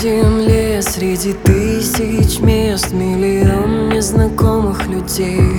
земле среди тысяч мест миллион незнакомых людей.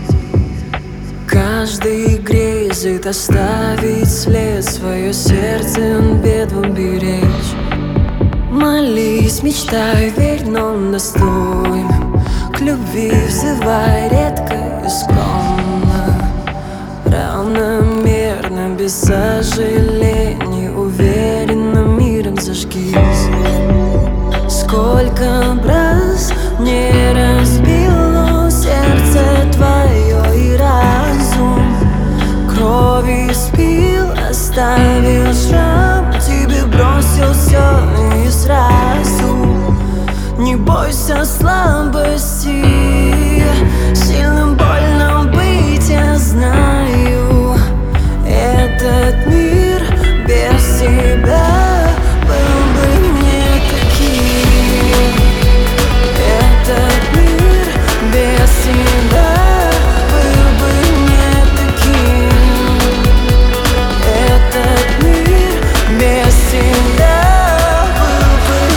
Каждый грезит оставить след, свое сердце он бедным беречь. Молись, мечтай, верь, но достойным к любви взывай редко и скромно, равномерно, без сожалений, уверенно миром зажгись. Сколько раз не разбило сердце твое и разум крови спил, оставил шрам, тебе бросил все и сразу. Не бойся слабости, сильным больно быть, я знаю. Этот мир без тебя был бы не таким. Этот мир без тебя был бы не таким. Этот мир без тебя был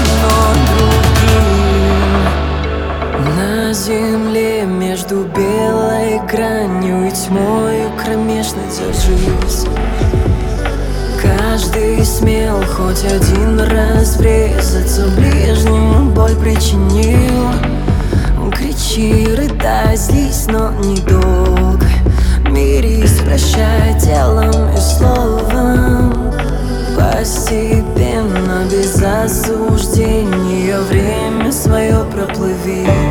бы, но другим. На земле между белой гранью и тьмою кромешной держись. Каждый смел хоть один раз врезаться ближнему, боль причинил. Кричи, рыдай, злись, но недолго. Мирись, прощай телом и словом. Постепенно, без осуждения, время свое проплыви.